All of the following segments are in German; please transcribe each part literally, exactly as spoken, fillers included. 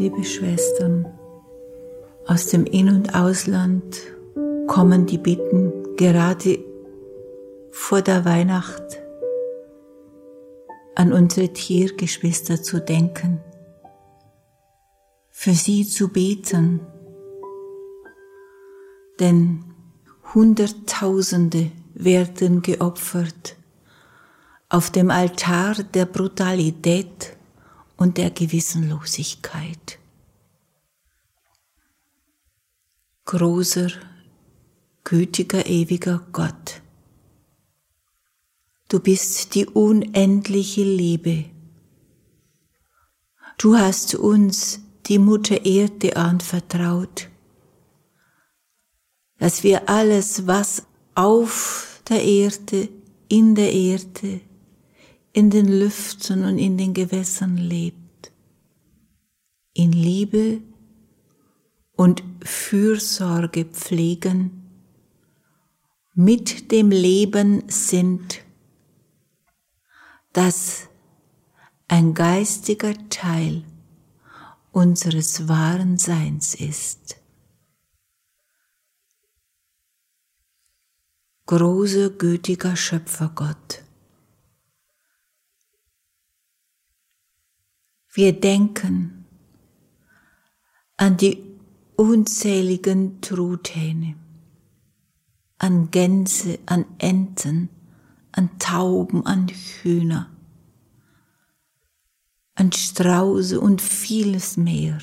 Liebe Schwestern, aus dem In- und Ausland kommen die Bitten, gerade vor der Weihnacht an unsere Tiergeschwister zu denken, für sie zu beten, denn Hunderttausende werden geopfert auf dem Altar der Brutalität und der Gewissenlosigkeit. Großer, gütiger, ewiger Gott, du bist die unendliche Liebe. Du hast uns die Mutter Erde anvertraut, dass wir alles, was auf der Erde, in der Erde, in den Lüften und in den Gewässern lebt, in Liebe und Fürsorge pflegen, mit dem Leben sind, das ein geistiger Teil unseres wahren Seins ist. Großer, gütiger Schöpfergott, wir denken an die unzähligen Truthähne, an Gänse, an Enten, an Tauben, an Hühner, an Strauße und vieles mehr.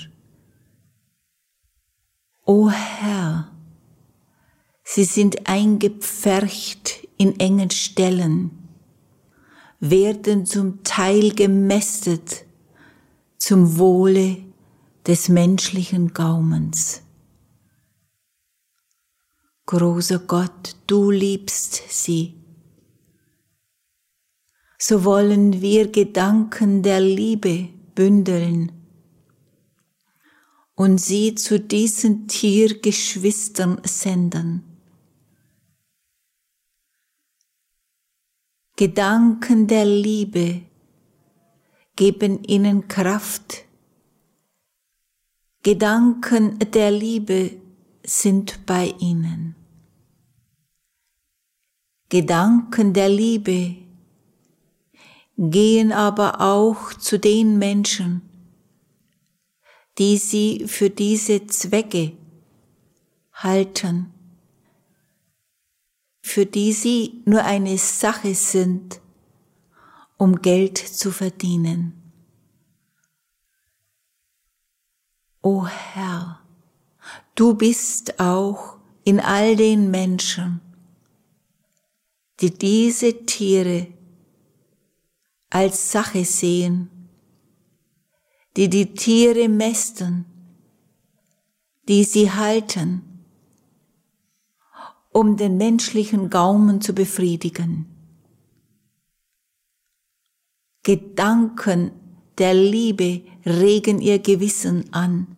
O Herr, sie sind eingepfercht in engen Ställen, werden zum Teil gemästet zum Wohle des menschlichen Gaumens. Großer Gott, du liebst sie. So wollen wir Gedanken der Liebe bündeln und sie zu diesen Tiergeschwistern senden. Gedanken der Liebe geben ihnen Kraft. Gedanken der Liebe sind bei ihnen. Gedanken der Liebe gehen aber auch zu den Menschen, die sie für diese Zwecke halten, für die sie nur eine Sache sind, um Geld zu verdienen. O Herr, du bist auch in all den Menschen, die diese Tiere als Sache sehen, die die Tiere mästen, die sie halten, um den menschlichen Gaumen zu befriedigen. Gedanken der Liebe regen ihr Gewissen an.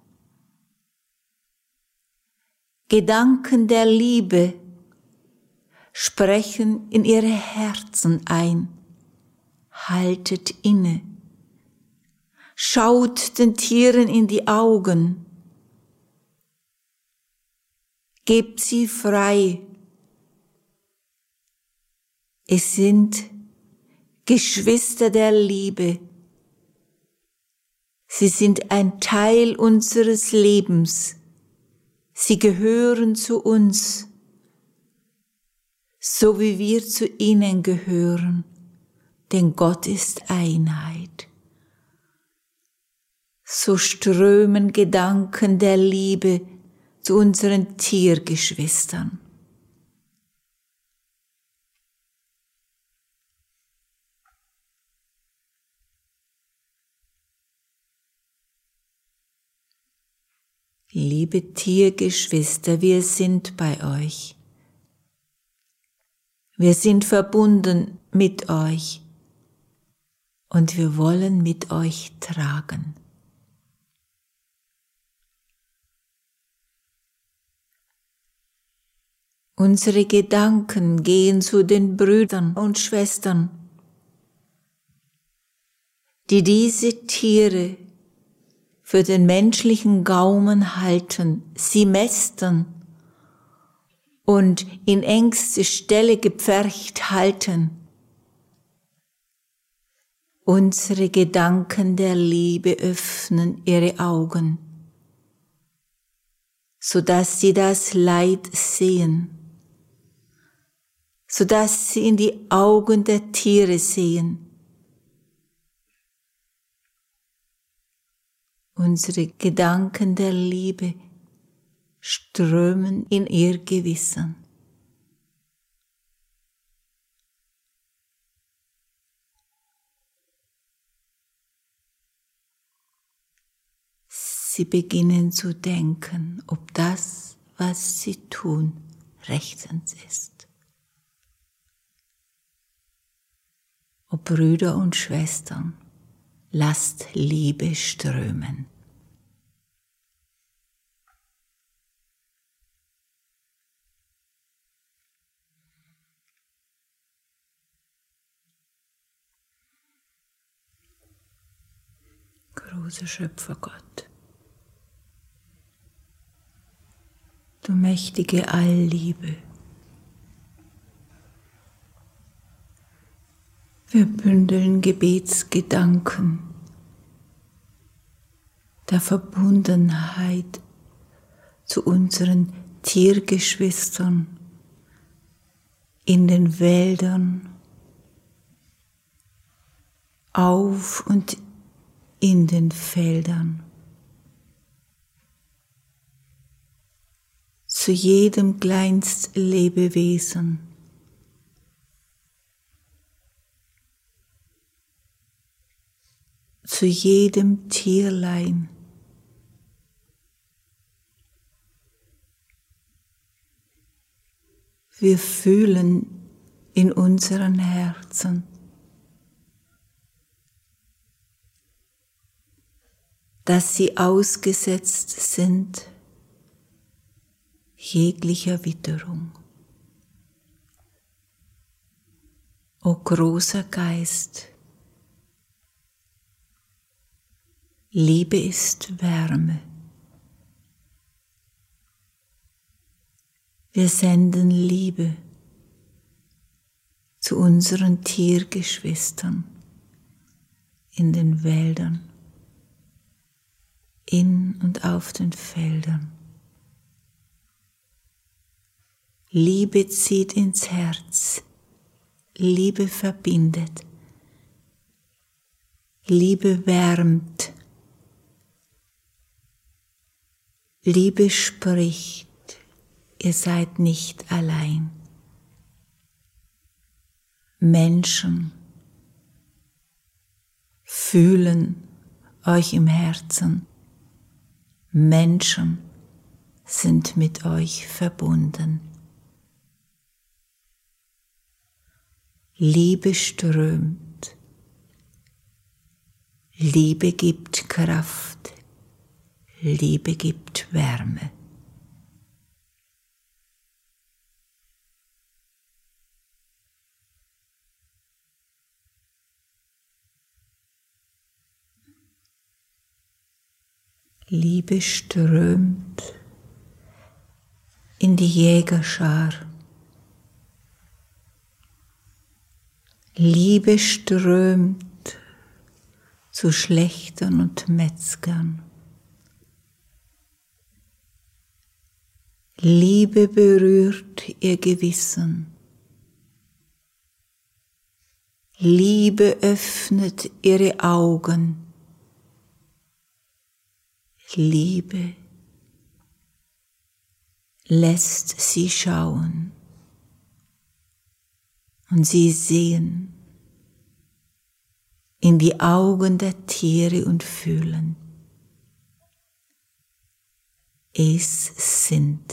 Gedanken der Liebe sprechen in ihre Herzen ein. Haltet inne. Schaut den Tieren in die Augen. Gebt sie frei. Es sind Geschwister der Liebe. Sie sind ein Teil unseres Lebens. Sie gehören zu uns, so wie wir zu ihnen gehören, denn Gott ist Einheit. So strömen Gedanken der Liebe zu unseren Tiergeschwistern. Liebe Tiergeschwister, wir sind bei euch. Wir sind verbunden mit euch und wir wollen mit euch tragen. Unsere Gedanken gehen zu den Brüdern und Schwestern, die diese Tiere für den menschlichen Gaumen halten, sie mästern und in engste Stelle gepfercht halten. Unsere Gedanken der Liebe öffnen ihre Augen, sodass sie das Leid sehen, sodass sie in die Augen der Tiere sehen. Unsere Gedanken der Liebe strömen in ihr Gewissen. Sie beginnen zu denken, ob das, was sie tun, rechtens ist. Ob Brüder und Schwestern, lasst Liebe strömen. Großer Schöpfergott, du mächtige Allliebe, wir bündeln Gebetsgedanken der Verbundenheit zu unseren Tiergeschwistern in den Wäldern, auf und in den Feldern, zu jedem Kleinstlebewesen, zu jedem Tierlein, wir fühlen in unseren Herzen, dass sie ausgesetzt sind jeglicher Witterung. O großer Geist, Liebe ist Wärme. Wir senden Liebe zu unseren Tiergeschwistern in den Wäldern, in und auf den Feldern. Liebe zieht ins Herz, Liebe verbindet, Liebe wärmt, Liebe spricht, ihr seid nicht allein. Menschen fühlen euch im Herzen. Menschen sind mit euch verbunden. Liebe strömt. Liebe gibt Kraft. Liebe gibt Wärme. Liebe strömt in die Jägerschar. Liebe strömt zu Schlächtern und Metzgern. Liebe berührt ihr Gewissen. Liebe öffnet ihre Augen. Liebe lässt sie schauen und sie sehen in die Augen der Tiere und fühlen. Es sind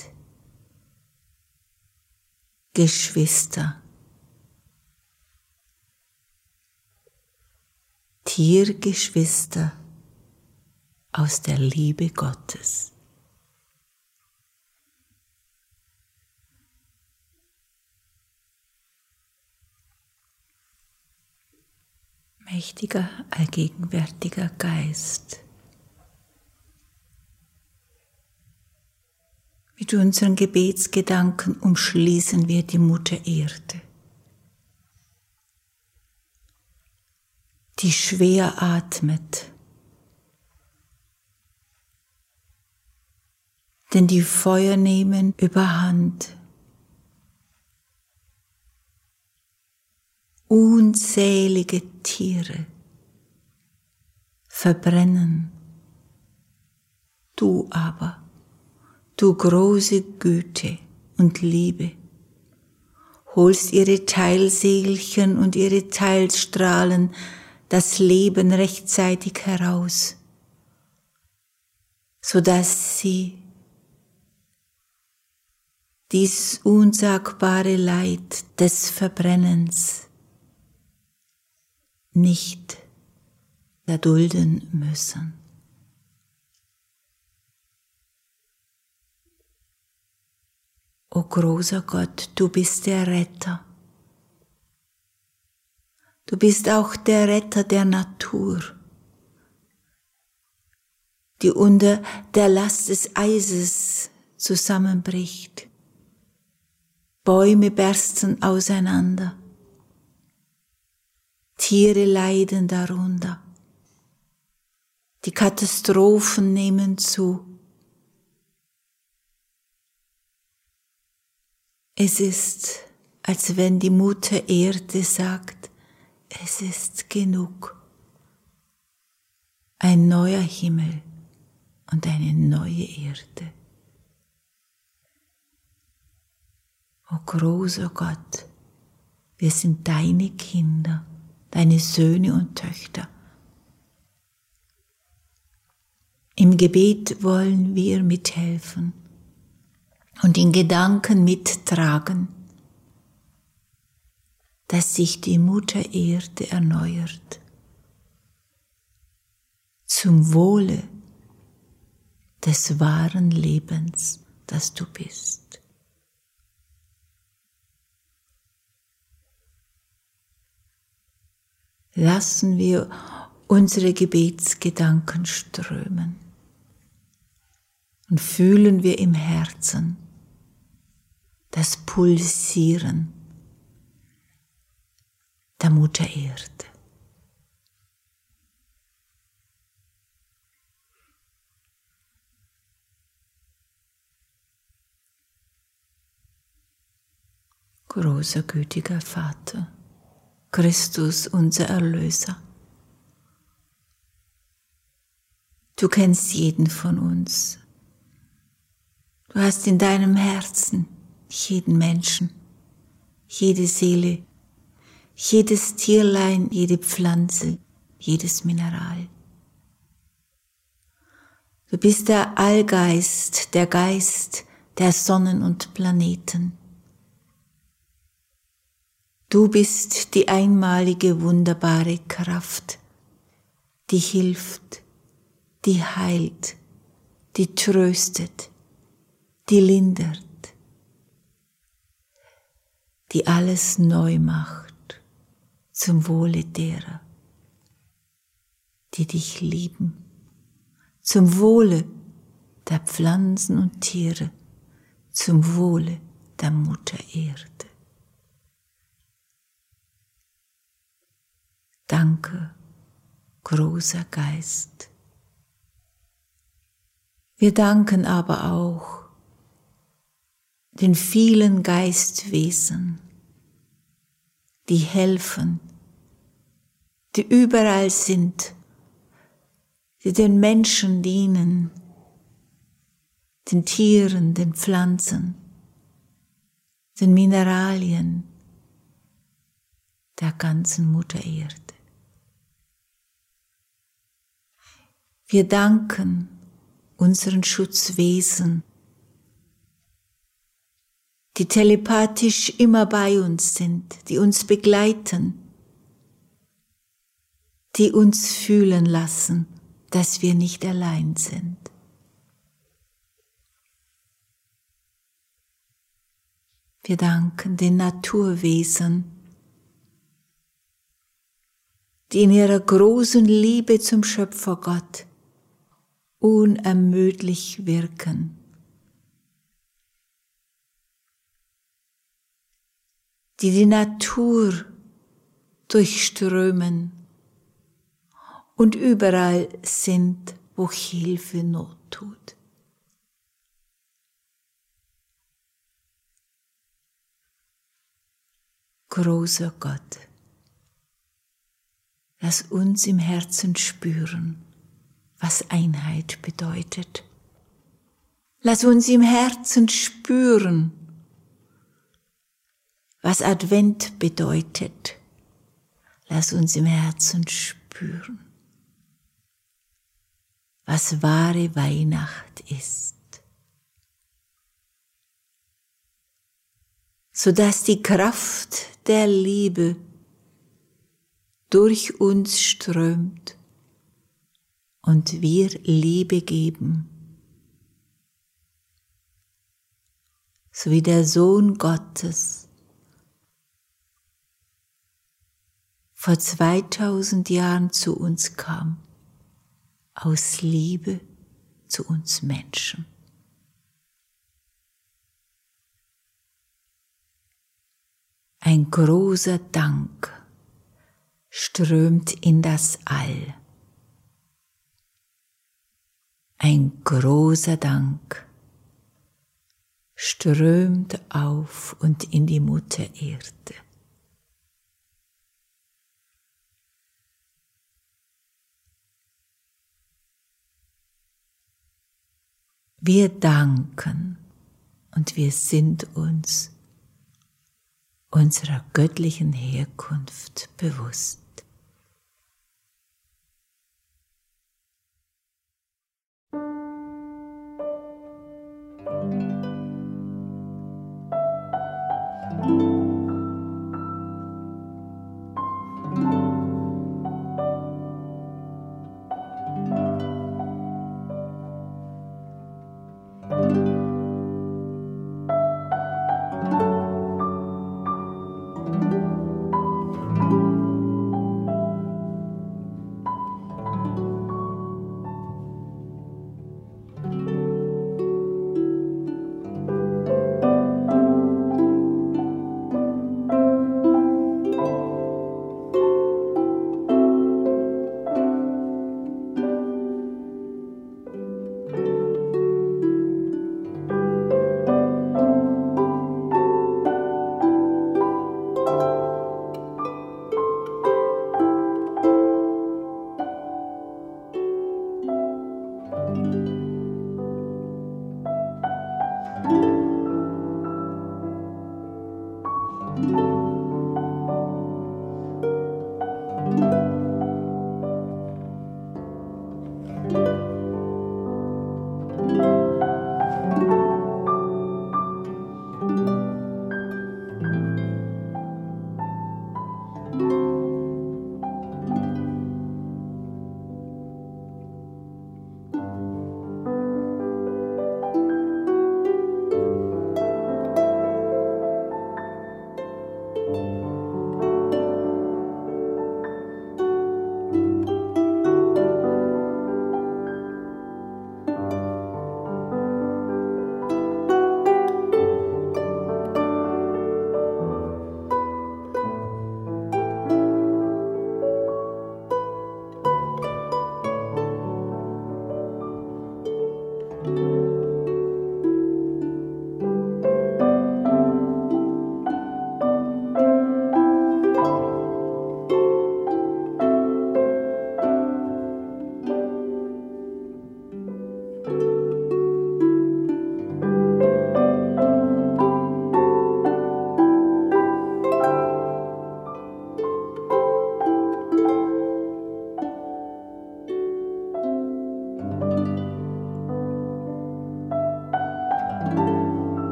Geschwister, Tiergeschwister aus der Liebe Gottes. Mächtiger, allgegenwärtiger Geist, Mit unseren Gebetsgedanken umschließen wir die Mutter Erde, die schwer atmet, denn die Feuer nehmen überhand. Unzählige Tiere verbrennen, du aber, du große Güte und Liebe, holst ihre Teilsegelchen und ihre Teilstrahlen das Leben rechtzeitig heraus, so dass sie dies unsagbare Leid des Verbrennens nicht erdulden müssen. O großer Gott, du bist der Retter. Du bist auch der Retter der Natur, die unter der Last des Eises zusammenbricht. Bäume bersten auseinander, Tiere leiden darunter, die Katastrophen nehmen zu. Es ist, als wenn die Mutter Erde sagt, es ist genug. Ein neuer Himmel und eine neue Erde. O großer Gott, wir sind deine Kinder, deine Söhne und Töchter. Im Gebet wollen wir mithelfen und in Gedanken mittragen, dass sich die Mutter Erde erneuert, zum Wohle des wahren Lebens, das du bist. Lassen wir unsere Gebetsgedanken strömen und fühlen wir im Herzen das Pulsieren der Mutter Erde. Großer gütiger Vater, Christus, unser Erlöser. Du kennst jeden von uns. Du hast in deinem Herzen jeden Menschen, jede Seele, jedes Tierlein, jede Pflanze, jedes Mineral. Du bist der Allgeist, der Geist der Sonnen und Planeten. Du bist die einmalige, wunderbare Kraft, die hilft, die heilt, die tröstet, die lindert, die alles neu macht zum Wohle derer, die dich lieben, zum Wohle der Pflanzen und Tiere, zum Wohle der Mutter Erde. Danke, großer Geist. Wir danken aber auch den vielen Geistwesen, die helfen, die überall sind, die den Menschen dienen, den Tieren, den Pflanzen, den Mineralien der ganzen Mutter Erde. Wir danken unseren Schutzwesen, die telepathisch immer bei uns sind, die uns begleiten, die uns fühlen lassen, dass wir nicht allein sind. Wir danken den Naturwesen, die in ihrer großen Liebe zum Schöpfergott unermüdlich wirken, die die Natur durchströmen und überall sind, wo Hilfe Not tut. Großer Gott, lass uns im Herzen spüren, was Einheit bedeutet. Lass uns im Herzen spüren, was Advent bedeutet. Lass uns im Herzen spüren, was wahre Weihnacht ist, sodass die Kraft der Liebe durch uns strömt und wir Liebe geben, so wie der Sohn Gottes vor zweitausend Jahren zu uns kam, aus Liebe zu uns Menschen. Ein großer Dank strömt in das All. Ein großer Dank strömt auf und in die Mutter Erde. Wir danken und wir sind uns unserer göttlichen Herkunft bewusst.